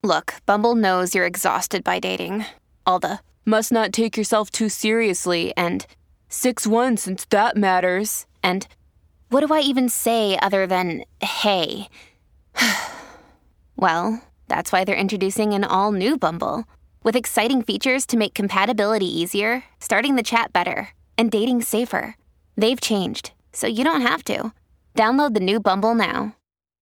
Look, Bumble knows you're exhausted by dating. All the must not take yourself too seriously and 6'1" since that matters. And what do I even say other than, hey? Well, that's why they're introducing an all-new Bumble with exciting features to make compatibility easier, starting the chat better, and dating safer. They've changed, so you don't have to. Download the new Bumble now.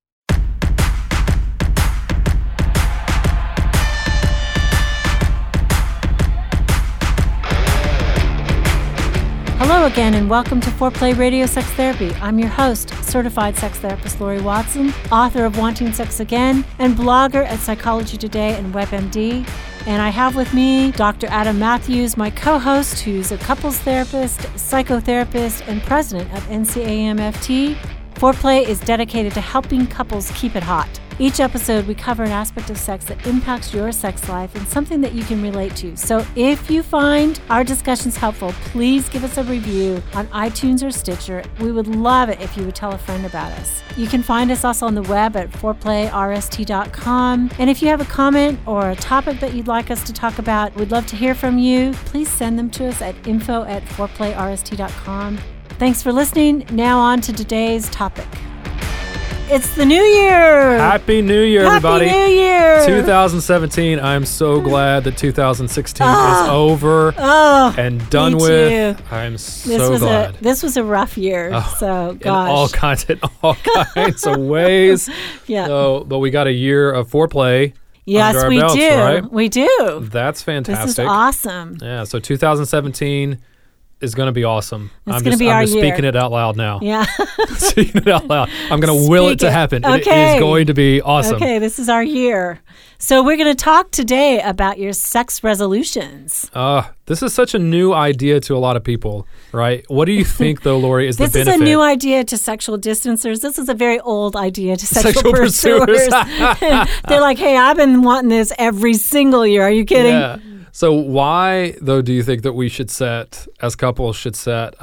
Hello again, and welcome to Foreplay Radio Sex Therapy. I'm your host, certified sex therapist Lori Watson, author of Wanting Sex Again, and blogger at Psychology Today and WebMD. And I have with me Dr. Adam Matthews, my co-host, who's a couples therapist, psychotherapist, and president of NCAMFT. Foreplay is dedicated to helping couples keep it hot. Each episode, we cover an aspect of sex that impacts your sex life and something that you can relate to. So if you find our discussions helpful, please give us a review on iTunes or Stitcher. We would love it if you would tell a friend about us. You can find us also on the web at foreplayrst.com. And if you have a comment or a topic that you'd like us to talk about, we'd love to hear from you. Please send them to us at info@foreplayrst.com. Thanks for listening. Now on to today's topic. It's the new year. Happy New Year, everybody. Happy New Year. 2017. I'm so glad that 2016 is over and done with. Too. I'm so glad. This was a rough year. So, gosh. In all kinds of ways. Yeah. So, but we got a year of foreplay. Yes, under our we belts, do. Right? We do. That's fantastic. This is awesome. Yeah. So 2017 is going to be awesome. It's going to be our year. I'm just speaking it out loud now. Yeah. Speaking it out loud. I'm going to will it to happen. Okay. It is going to be awesome. Okay, this is our year. So we're going to talk today about your sex resolutions. This is such a new idea to a lot of people, right? What do you think, though, Lori, is the benefit? This is a new idea to sexual distancers. This is a very old idea to sexual pursuers. They're like, hey, I've been wanting this every single year. Are you kidding? Yeah. So why, though, do you think that we should set, as couples, sex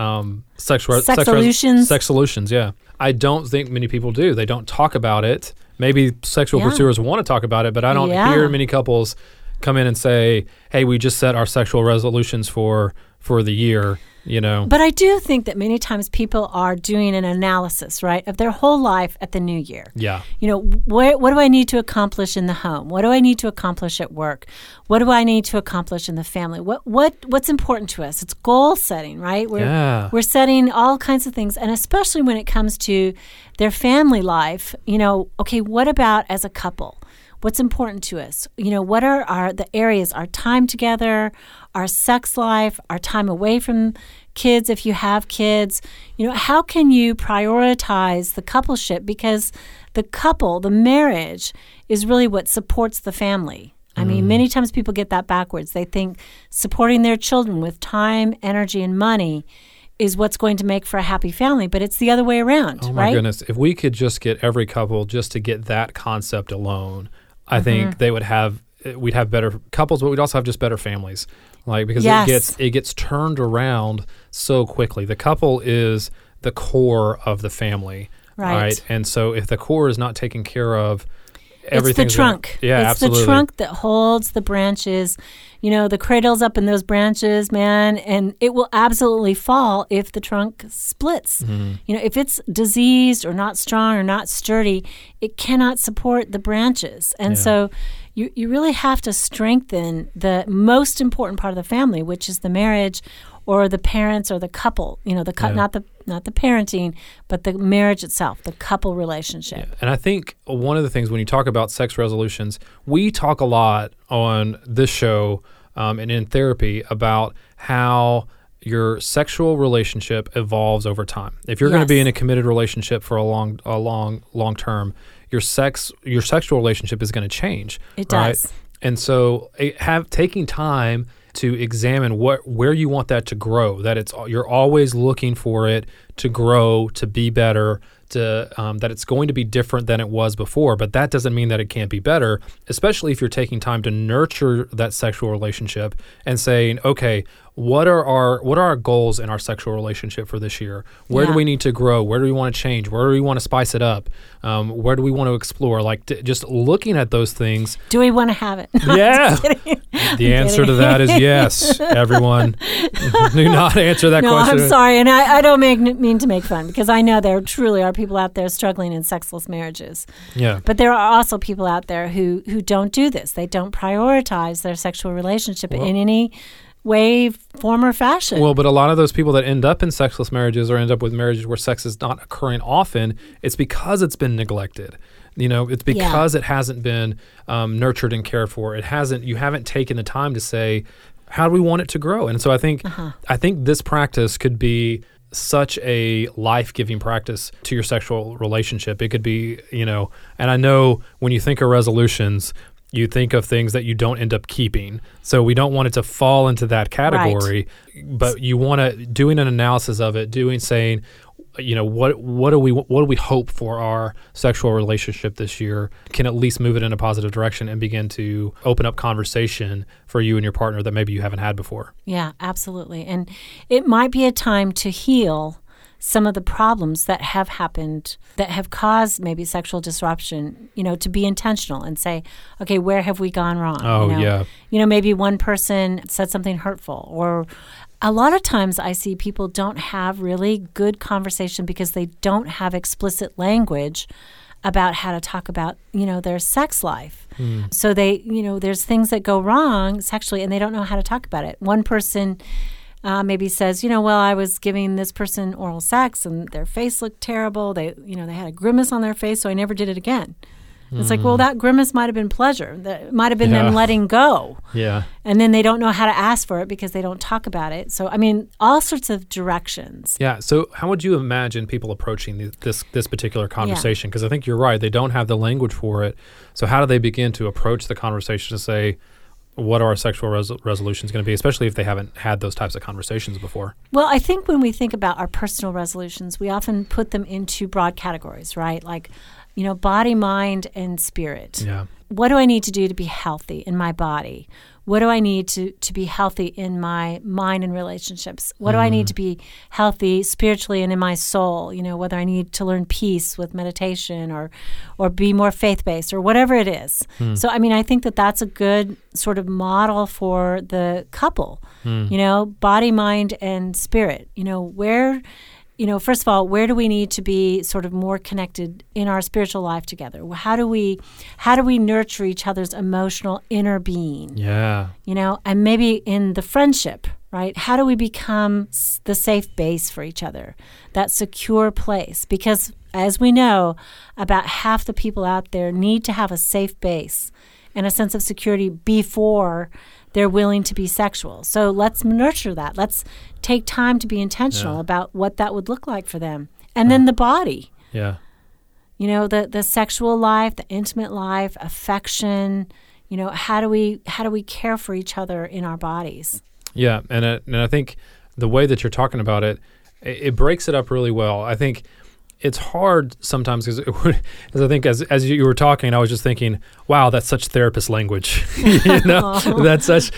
solutions? Yeah. I don't think many people do. They don't talk about it. Maybe sexual pursuers want to talk about it, but I don't hear many couples come in and say, hey, we just set our sexual resolutions for the year. You know. But I do think that many times people are doing an analysis, right, of their whole life at the new year. Yeah. You know, what do I need to accomplish in the home? What do I need to accomplish at work? What do I need to accomplish in the family? What's important to us? It's goal setting, right? We're setting all kinds of things, and especially when it comes to their family life, you know, okay, what about as a couple? What's important to us? You know, what are the areas, our time together, our sex life, our time away from kids if you have kids? You know, how can you prioritize the coupleship? Because the marriage is really what supports the family. I mean, many times people get that backwards. They think supporting their children with time, energy, and money is what's going to make for a happy family, but it's the other way around, right? Oh, my goodness. If we could just get every couple just to get that concept alone, I think we'd have better couples, but we'd also have just better families. Like, because it gets turned around so quickly. The couple is the core of the family, right? And so if the core is not taken care of, everything's it's the trunk. Absolutely. The trunk that holds the branches. You know, the cradle's up in those branches, man, and it will absolutely fall if the trunk splits. Mm-hmm. You know, if it's diseased or not strong or not sturdy, it cannot support the branches. And so you really have to strengthen the most important part of the family, which is the marriage or the parents or the couple, you know, not the parenting, but the marriage itself, the couple relationship. Yeah. And I think one of the things when you talk about sex resolutions, we talk a lot on this show and in therapy about how your sexual relationship evolves over time. If you're going to be in a committed relationship for a long term, your sexual relationship is going to change. It does. Right? And so taking time to examine where you want that to grow, that you're always looking for it to grow, to be better, that it's going to be different than it was before, but that doesn't mean that it can't be better, especially if you're taking time to nurture that sexual relationship and saying, okay, what are our goals in our sexual relationship for this year? Where do we need to grow? Where do we want to change? Where do we want to spice it up? Where do we want to explore? Like just looking at those things. Do we want to have it? No, yeah. The answer to that is yes. Everyone, do not answer that question. No, I'm sorry. And I don't mean to make fun, because I know there truly are people out there struggling in sexless marriages. Yeah. But there are also people out there who don't do this. They don't prioritize their sexual relationship in any way, form, or fashion. Well, but a lot of those people that end up in sexless marriages or end up with marriages where sex is not occurring often, it's because it's been neglected. It's because it hasn't been nurtured and cared for. You haven't taken the time to say, how do we want it to grow? And so I think this practice could be such a life-giving practice to your sexual relationship. It could be, and I know when you think of resolutions, you think of things that you don't end up keeping. So we don't want it to fall into that category, but you want to doing an analysis of it, saying, what do we hope for our sexual relationship this year, can at least move it in a positive direction and begin to open up conversation for you and your partner that maybe you haven't had before. Yeah, absolutely. And it might be a time to heal some of the problems that have happened that have caused maybe sexual disruption, to be intentional and say, okay, where have we gone wrong? Yeah. Maybe one person said something hurtful, or a lot of times I see people don't have really good conversation because they don't have explicit language about how to talk about, their sex life. So they, there's things that go wrong sexually and they don't know how to talk about it. One person maybe says, I was giving this person oral sex and their face looked terrible. They had a grimace on their face, so I never did it again. It's like, well, that grimace might have been pleasure. That might have been them letting go. Yeah. And then they don't know how to ask for it because they don't talk about it. So, all sorts of directions. Yeah. So how would you imagine people approaching this particular conversation? Because I think you're right. They don't have the language for it. So how do they begin to approach the conversation to say, what are our sexual resolutions going to be, especially if they haven't had those types of conversations before? Well, I think when we think about our personal resolutions, we often put them into broad categories, right? Like, body, mind, and spirit. Yeah. What do I need to do to be healthy in my body? What do I need to be healthy in my mind and relationships? What do I need to be healthy spiritually and in my soul? Whether I need to learn peace with meditation or be more faith-based or whatever it is. So, I think that's a good sort of model for the couple, body, mind, and spirit. Where... first of all, where do we need to be sort of more connected in our spiritual life together? How do we nurture each other's emotional inner being? Yeah. And maybe in the friendship, right? How do we become the safe base for each other, that secure place? Because as we know, about half the people out there need to have a safe base and a sense of security before they're willing to be sexual. So let's nurture that. Let's take time to be intentional about what that would look like for them. And then the body. Yeah. The sexual life, the intimate life, affection, how do we care for each other in our bodies? Yeah, and I think the way that you're talking about it breaks it up really well. I think it's hard sometimes because I think as you were talking, I was just thinking, wow, that's such therapist language. That's such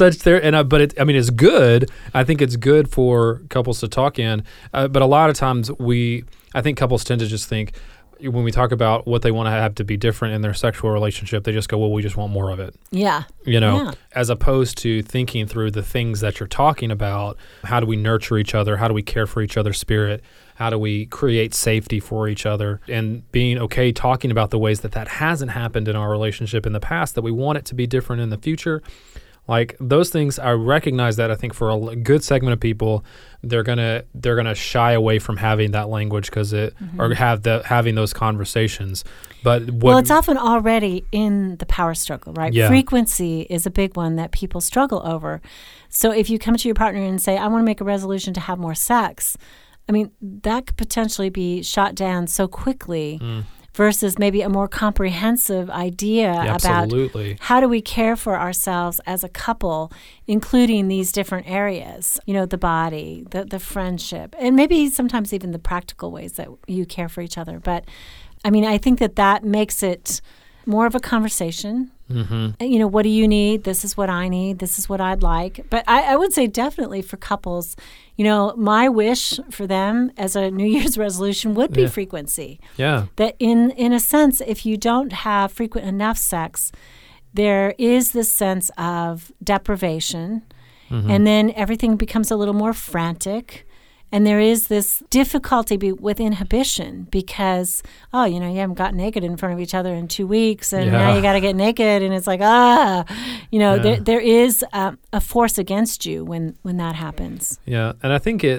but it's good. I think it's good for couples to talk in. But a lot of times I think couples tend to just think when we talk about what they want to have to be different in their sexual relationship, they just go, well, we just want more of it. Yeah. As opposed to thinking through the things that you're talking about. How do we nurture each other? How do we care for each other's spirit? How do we create safety for each other? And being okay talking about the ways that hasn't happened in our relationship in the past, that we want it to be different in the future. Like those things, I recognize that I think for a good segment of people, they're gonna shy away from having that language because or having those conversations. But it's often already in the power struggle, right? Yeah. Frequency is a big one that people struggle over. So if you come to your partner and say, "I want to make a resolution to have more sex," that could potentially be shot down so quickly. Versus maybe a more comprehensive idea about how do we care for ourselves as a couple, including these different areas, the body, the friendship, and maybe sometimes even the practical ways that you care for each other. But, I think that makes it more of a conversation, You know, what do you need? This is what I need. This is what I'd like. But I would say definitely for couples, you know, my wish for them as a New Year's resolution would be frequency. Yeah. That in a sense, if you don't have frequent enough sex, there is this sense of deprivation, and then everything becomes a little more frantic. And there is this difficulty with inhibition because, you know, you haven't got naked in front of each other in 2 weeks, and now you got to get naked, and it's like, you know, there is a force against you when that happens. Yeah, and I think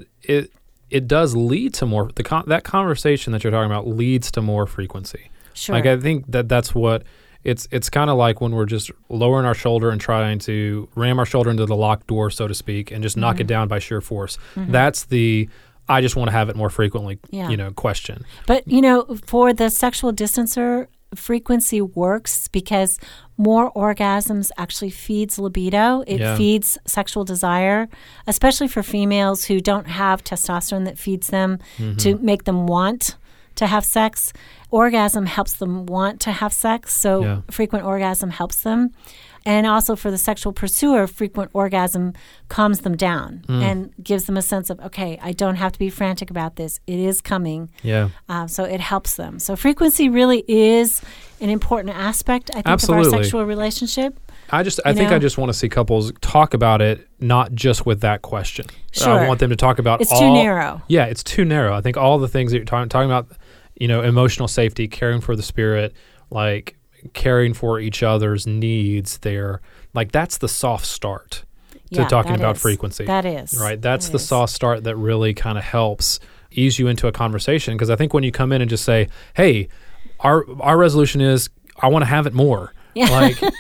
it does lead to more. That conversation that you're talking about leads to more frequency. Sure. Like, I think that's what. It's kind of like when we're just lowering our shoulder and trying to ram our shoulder into the locked door, so to speak, and just knock it down by sheer force. That's the I just want to have it more frequently, you know, question. But, you know, for the sexual distancer, frequency works because more orgasms actually feeds libido. It feeds sexual desire, especially for females who don't have testosterone that feeds them to make them want to have sex. Orgasm helps them want to have sex, so frequent orgasm helps them. And also for the sexual pursuer, frequent orgasm calms them down and gives them a sense of, okay, I don't have to be frantic about this. It is coming. Yeah. So it helps them. So frequency really is an important aspect, I think, of our sexual relationship. I think I just want to see couples talk about it, not just with that question. Sure. I want them to talk about It's too narrow. Yeah, it's too narrow. I think all the things that you're talking about, you know, emotional safety, caring for the spirit, like caring for each other's needs there, like that's the soft start to talking about frequency. That is. Right? That's the soft start that really kind of helps ease you into a conversation. Because I think when you come in and just say, hey, our resolution is I want to have it more. Like then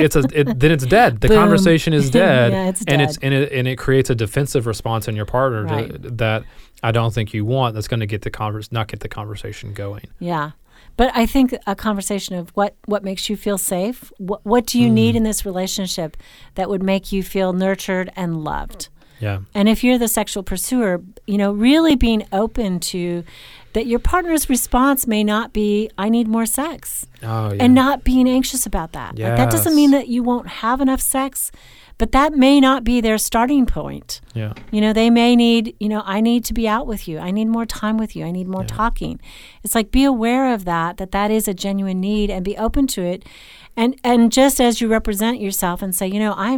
it's dead. The conversation is dead. It's dead. And it creates a defensive response in your partner that I don't think you want. That's going to not get the conversation going. Yeah, but I think a conversation of what makes you feel safe. What do you need in this relationship that would make you feel nurtured and loved? Yeah. And if you're the sexual pursuer, you know, really being open to that your partner's response may not be, I need more sex. And not being anxious about that. Yes. Like, that doesn't mean that you won't have enough sex, but that may not be their starting point. Yeah. You know, they may need, you know, I need to be out with you. I need more time with you. I need more talking. It's like, be aware of that is a genuine need and be open to it. And just as you represent yourself and say,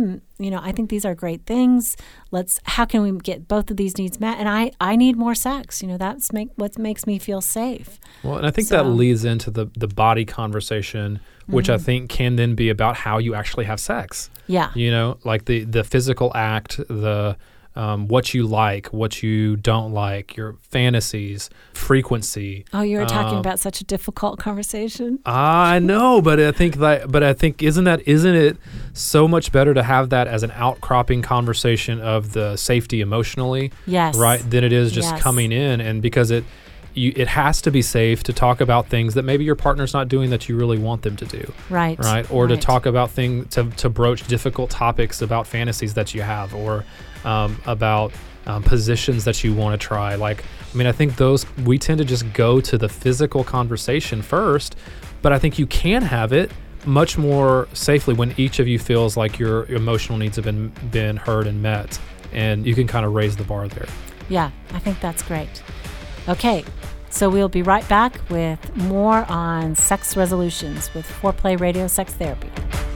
I think these are great things. How can we get both of these needs met? And I need more sex. You know, that's what makes me feel safe. Well, and I think that leads into the body conversation, which I think can then be about how you actually have sex. Yeah. You know, like the physical act, the what you like, what you don't like, your fantasies, frequency. Oh, you were talking about such a difficult conversation. I know, but I think isn't it so much better to have that as an outcropping conversation of the safety emotionally, right, than it is just coming in, and because it has to be safe to talk about things that maybe your partner's not doing that you really want them to do. Right. Or to talk about things, to broach difficult topics about fantasies that you have, or about positions that you want to try. Like, I mean, I think we tend to just go to the physical conversation first, but I think you can have it much more safely when each of you feels like your emotional needs have been heard and met, and you can kind of raise the bar there. Yeah, I think that's great. Okay, so we'll be right back with more on sex resolutions with Foreplay Radio Sex Therapy.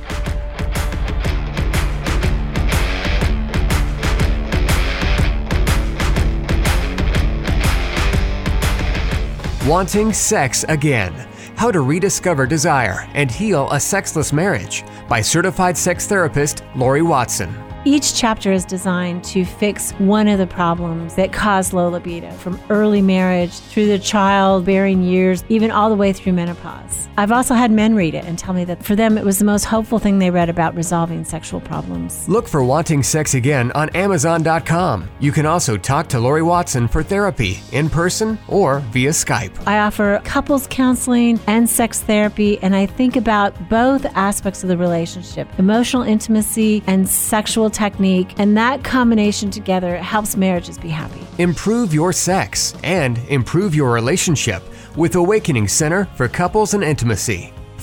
Wanting Sex Again: How to Rediscover Desire and Heal a Sexless Marriage by certified sex therapist Lori Watson. Each chapter is designed to fix one of the problems that cause low libido, from early marriage through the childbearing years, even all the way through menopause. I've also had men read it and tell me that for them it was the most hopeful thing they read about resolving sexual problems. Look for Wanting Sex Again on Amazon.com. You can also talk to Lori Watson for therapy in person or via Skype. I offer couples counseling and sex therapy, and I think about both aspects of the relationship, emotional intimacy and sexual technique, and that combination together helps marriages be happy. Improve your sex and improve your relationship with Awakening Center for Couples and Intimacy.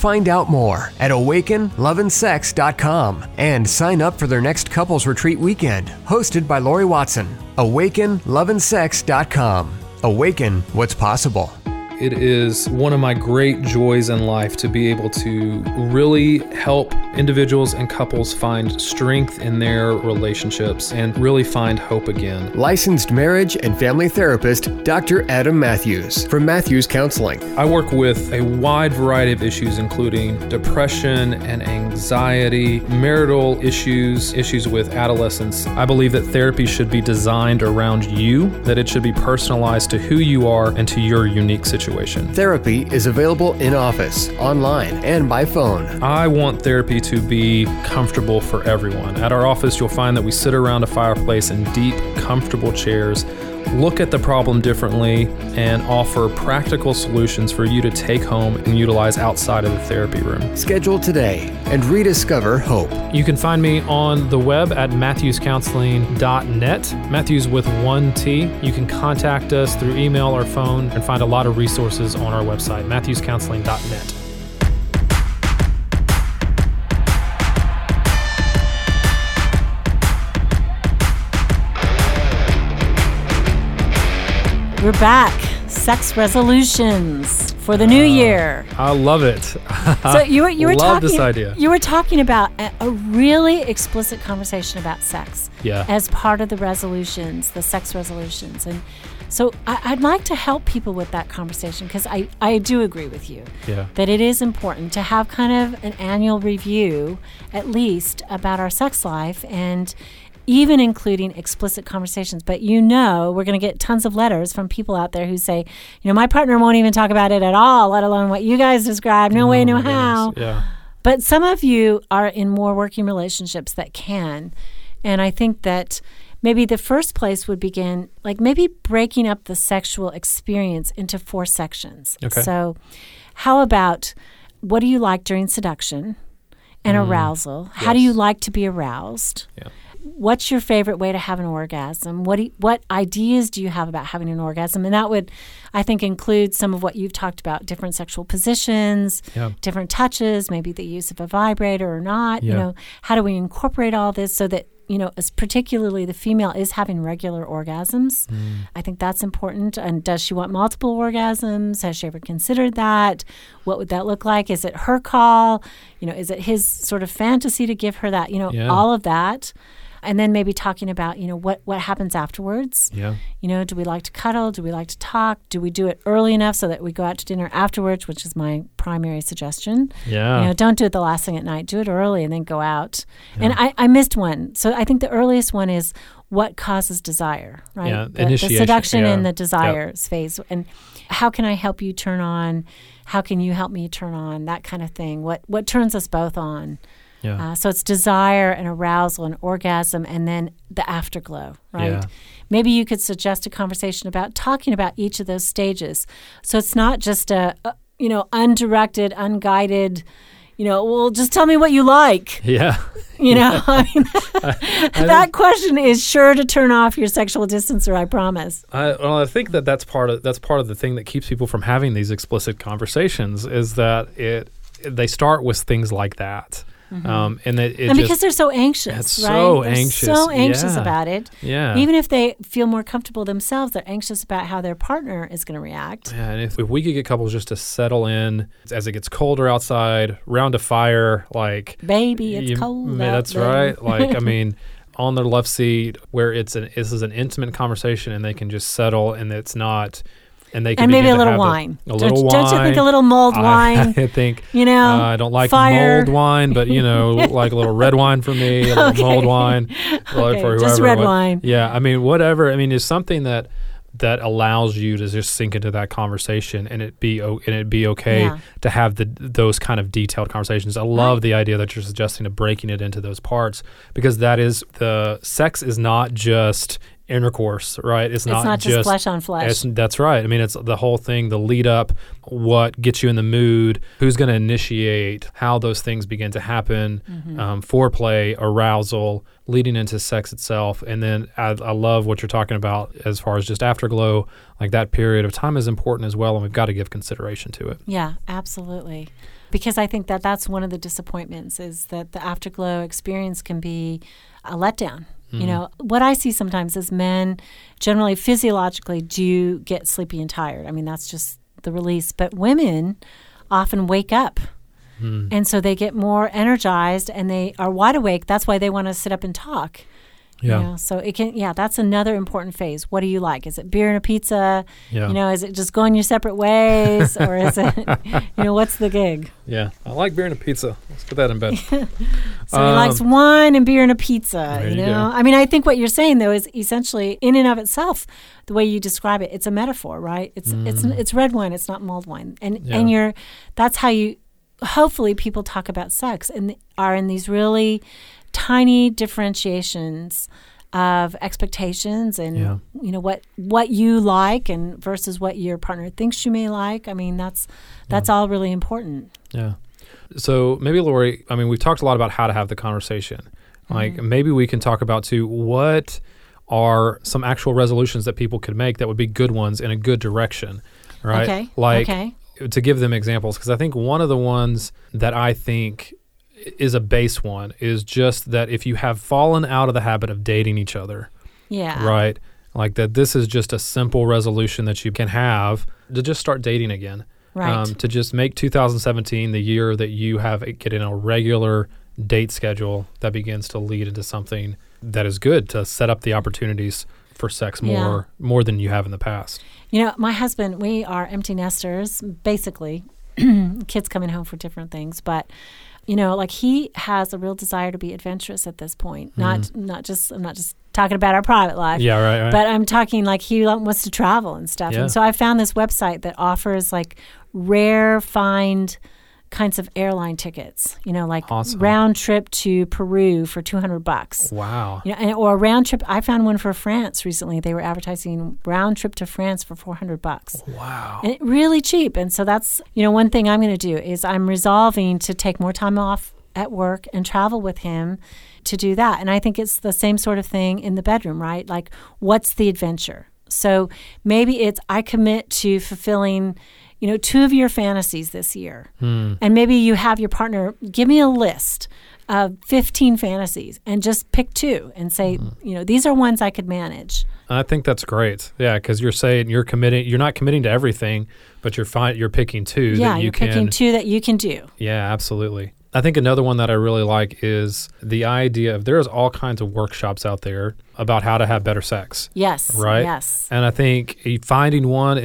Find out more at awakenloveandsex.com and sign up for their next couples retreat weekend, hosted by Lori Watson. awakenloveandsex.com. Awaken what's possible. It is one of my great joys in life to be able to really help individuals and couples find strength in their relationships and really find hope again. Licensed marriage and family therapist, Dr. Adam Matthews from Matthews Counseling. I work with a wide variety of issues, including depression and anxiety, marital issues, issues with adolescence. I believe that therapy should be designed around you, that it should be personalized to who you are and to your unique situation. Therapy is available in office, online, and by phone. I want therapy to be comfortable for everyone. At our office, you'll find that we sit around a fireplace in deep, comfortable chairs, look at the problem differently, and offer practical solutions for you to take home and utilize outside of the therapy room. Schedule today and rediscover hope. You can find me on the web at matthewscounseling.net, Matthews with 1 T. You can contact us through email or phone and find a lot of resources on our website, matthewscounseling.net. We're back. Sex resolutions for the new year. I love it. So you were love talking this idea. You were talking about a really explicit conversation about sex as part of the resolutions, the sex resolutions. And so I'd like to help people with that conversation because I do agree with you that it is important to have kind of an annual review, at least, about our sex life, and even including explicit conversations. But we're going to get tons of letters from people out there who say, my partner won't even talk about it at all, let alone what you guys described. No way, no how. Yeah. But some of you are in more working relationships that can. And I think that maybe the first place would begin, like maybe breaking up the sexual experience into 4 sections. Okay. So how about, what do you like during seduction and arousal? How do you like to be aroused? Yeah. What's your favorite way to have an orgasm? What ideas do you have about having an orgasm? And that would, I think, include some of what you've talked about, different sexual positions, different touches, maybe the use of a vibrator or not. How do we incorporate all this so that, as particularly the female is having regular orgasms? I think that's important. And does she want multiple orgasms? Has she ever considered that? What would that look like? Is it her call? Is it his sort of fantasy to give her that? All of that. And then maybe talking about, what happens afterwards. Yeah. Do we like to cuddle? Do we like to talk? Do we do it early enough so that we go out to dinner afterwards, which is my primary suggestion. Yeah. Don't do it the last thing at night. Do it early and then go out. Yeah. And I missed one. So I think the earliest one is what causes desire, right? Yeah, the seduction and the desire phase. And how can I help you turn on? How can you help me turn on? That kind of thing. What turns us both on? Yeah. So it's desire and arousal and orgasm and then the afterglow, right? Yeah. Maybe you could suggest a conversation about talking about each of those stages. So it's not just a undirected, unguided, well, just tell me what you like. Yeah. That question is sure to turn off your sexual distancer, I promise. I think that's part of the thing that keeps people from having these explicit conversations is that they start with things like that. Mm-hmm. And because they're so anxious, right? They're so anxious about it. Yeah. Even if they feel more comfortable themselves, they're anxious about how their partner is going to react. Yeah, and if we could get couples just to settle in as it gets colder outside, round a fire, like baby, it's cold. That's right. Like on their love seat, where this is an intimate conversation, and they can just settle, and it's not. And they can and maybe a little wine. Don't you think a little mulled wine? I think I don't like mulled wine, but like a little red wine for me, a little mulled wine for whoever. Just red wine. Yeah, whatever. It's something that allows you to just sink into that conversation and it be okay to have those kind of detailed conversations. I love the idea that you're suggesting of breaking it into those parts, because that is the sex is not just intercourse, right? It's not just flesh on flesh. That's right. It's the whole thing, the lead up, what gets you in the mood, who's going to initiate, how those things begin to happen, foreplay, arousal, leading into sex itself. And then I love what you're talking about as far as just afterglow, like that period of time is important as well, and we've got to give consideration to it. Yeah, absolutely. Because I think that that's one of the disappointments, is that the afterglow experience can be a letdown. You know, what I see sometimes is men generally physiologically do get sleepy and tired. I mean, that's just the release. But women often wake up. And so they get more energized and they are wide awake. That's why they want to sit up and talk. Yeah. You know, so it can, that's another important phase. What do you like? Is it beer and a pizza? Yeah. You know, is it just going your separate ways? Or is it, what's the gig? Yeah. I like beer and a pizza. Let's put that in bed. So he likes wine and beer and a pizza, There you know? go. I mean, I think what you're saying, though, is essentially, in and of itself, the way you describe it, it's a metaphor, right? It's red wine, it's not mulled wine. And that's how you, hopefully people talk about sex and are in these really tiny differentiations of expectations and what you like and versus what your partner thinks you may like. I mean, that's all really important. Yeah. So maybe, Lori, I mean, we've talked a lot about how to have the conversation. Like maybe we can talk about too, what are some actual resolutions that people could make that would be good ones in a good direction, right? Okay. To give them examples, because I think one of the ones that I think is a base one is just that if you have fallen out of the habit of dating each other, right? Like that this is just a simple resolution that you can have to just start dating again. Right. To just make 2017 the year that you get in a regular date schedule that begins to lead into something that is good, to set up the opportunities for sex more than you have in the past. You know, my husband, we are empty nesters, basically. Kids coming home for different things, but like he has a real desire to be adventurous at this point. Not just, I'm not just talking about our private life. Yeah, right. But I'm talking like he wants to travel and stuff. Yeah. And so I found this website that offers like rare find kinds of airline tickets, like awesome. Round trip to Peru for $200. Wow. Or a round trip. I found one for France recently. They were advertising round trip to France for $400. Wow. And really cheap. And so that's, one thing I'm going to do is I'm resolving to take more time off at work and travel with him to do that. And I think it's the same sort of thing in the bedroom, right? Like, what's the adventure? So maybe it's I commit to fulfilling 2 of your fantasies this year. And maybe you have your partner give me a list of 15 fantasies and just pick 2 and say, these are ones I could manage. I think that's great. Yeah, because you're saying you're not committing to everything, but you're picking 2 that you can. Yeah, you're picking 2 that you can do. Yeah, absolutely. I think another one that I really like is the idea of there's all kinds of workshops out there about how to have better sex. Yes. Right? Yes. And I think finding one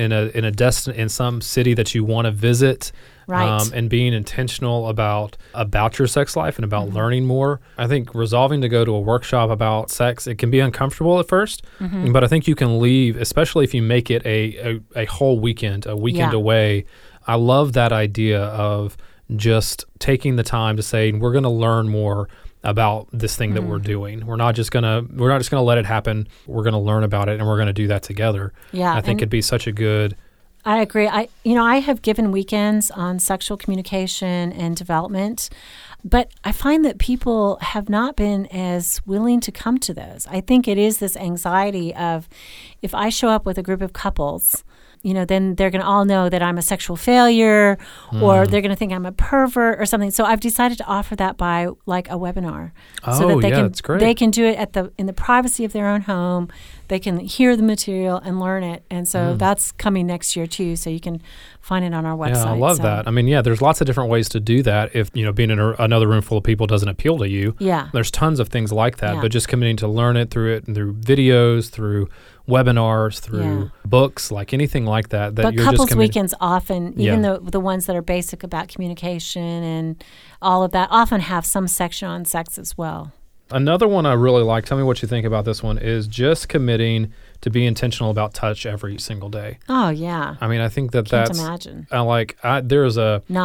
in some city that you want to visit, right. And being intentional about your sex life and about learning more. I think resolving to go to a workshop about sex, it can be uncomfortable at first, but I think you can leave, especially if you make it a whole weekend, away. I love that idea of just taking the time to say, we're going to learn more about this thing that we're doing. We're not just going to let it happen. We're going to learn about it and we're going to do that together. Yeah. I think it'd be such a good. I agree. I have given weekends on sexual communication and development, but I find that people have not been as willing to come to those. I think it is this anxiety of, if I show up with a group of couples, then they're going to all know that I'm a sexual failure, or they're going to think I'm a pervert or something. So I've decided to offer that by like a webinar, so that that's great. They can do it in the privacy of their own home. They can hear the material and learn it, and so that's coming next year too. So you can find it on our website. Yeah, I love that. I mean, there's lots of different ways to do that. If being in another room full of people doesn't appeal to you, there's tons of things like that. Yeah. But just committing to learn it through videos, through webinars, through books, like anything like that. But you're couples just weekends often, even the ones that are basic about communication and all of that, often have some section on sex as well. Another one I really like, tell me what you think about this one, is just committing to be intentional about touch every single day. Oh, yeah. I mean, I think Can't imagine. There was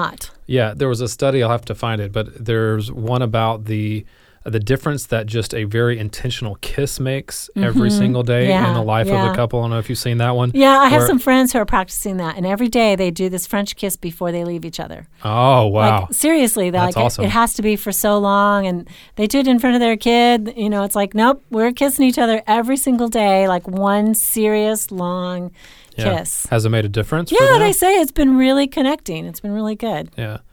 a study, I'll have to find it, but there's one about the difference that just a very intentional kiss makes every single day in the life of the couple. I don't know if you've seen that one. Yeah, I have some friends who are practicing that, and every day they do this French kiss before they leave each other. Oh, wow. Like, seriously, that's awesome. It has to be for so long, and they do it in front of their kid. It's like, nope, we're kissing each other every single day, like one serious, long kiss. Has it made a difference for them? them? They say it's been really connecting. It's been really good. Yeah.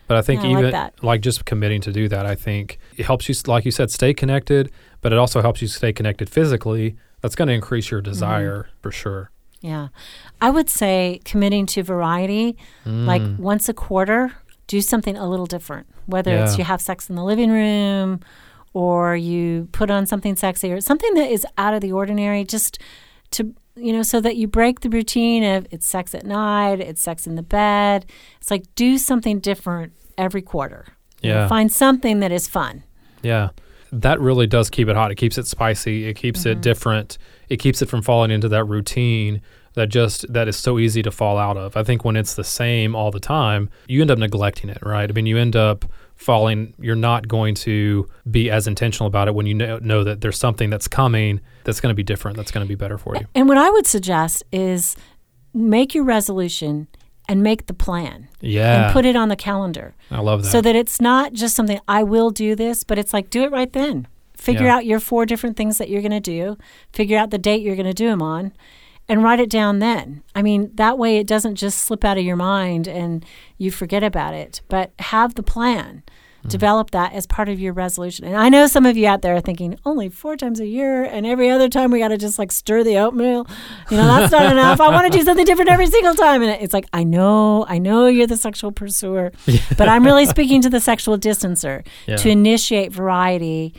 But I think even like just committing to do that, I think it helps you, like you said, stay connected, but it also helps you stay connected physically. That's going to increase your desire for sure. Yeah. I would say committing to variety, like once a quarter, do something a little different, whether it's you have sex in the living room or you put on something sexy or something that is out of the ordinary, just to, so that you break the routine of it's sex at night, it's sex in the bed. It's like do something different every quarter. Yeah. Find something that is fun. Yeah. That really does keep it hot. It keeps it spicy. It keeps it different. It keeps it from falling into that routine that is so easy to fall out of. I think when it's the same all the time, you end up neglecting it, right? I mean, you end up you're not going to be as intentional about it when you know that there's something that's coming that's going to be different, that's going to be better for you. And what I would suggest is make your resolution and make the plan. Yeah. And put it on the calendar. I love that. So that it's not just something, I will do this, but it's like, do it right then. Figure out your 4 different things that you're going to do. Figure out the date you're going to do them on. And write it down then. I mean, that way it doesn't just slip out of your mind and you forget about it. But have the plan. Develop that as part of your resolution. And I know some of you out there are thinking, only 4 times a year and every other time we got to just like stir the oatmeal. That's not enough. I want to do something different every single time. And it's like, I know you're the sexual pursuer, but I'm really speaking to the sexual distancer to initiate variety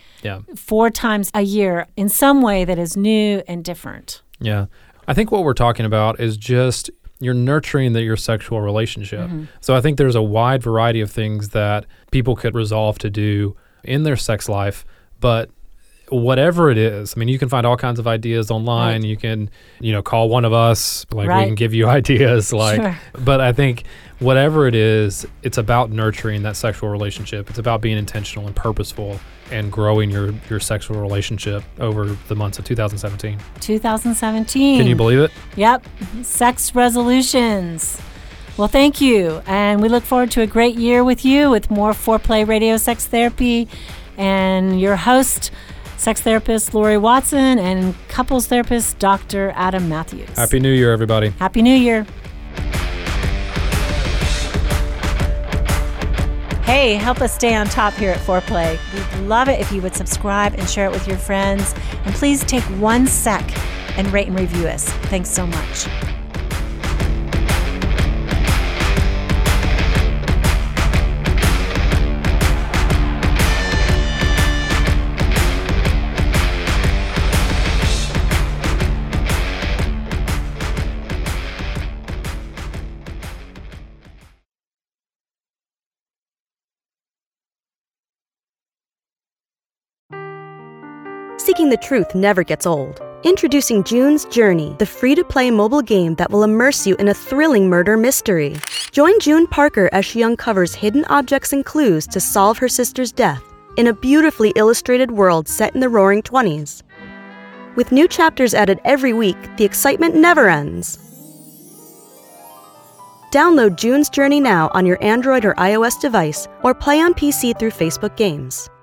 4 times a year in some way that is new and different. Yeah. I think what we're talking about is just you're nurturing your sexual relationship. So I think there's a wide variety of things that people could resolve to do in their sex life, but whatever it is, I mean, you can find all kinds of ideas online. You can, call one of us, we can give you ideas, but I think whatever it is, it's about nurturing that sexual relationship. It's about being intentional and purposeful and growing your sexual relationship over the months of 2017. 2017. Can you believe it? Yep. Sex resolutions. Well, thank you. And we look forward to a great year with you with more Foreplay Radio Sex Therapy and your host, sex therapist Lori Watson, and couples therapist Dr. Adam Matthews. Happy New Year, everybody. Happy New Year. Hey, help us stay on top here at Foreplay. We'd love it if you would subscribe and share it with your friends. And please take 1 sec and rate and review us. Thanks so much. Seeking the truth never gets old. Introducing June's Journey, the free-to-play mobile game that will immerse you in a thrilling murder mystery. Join June Parker as she uncovers hidden objects and clues to solve her sister's death in a beautifully illustrated world set in the Roaring '20s. With new chapters added every week, the excitement never ends. Download June's Journey now on your Android or iOS device or play on PC through Facebook Games.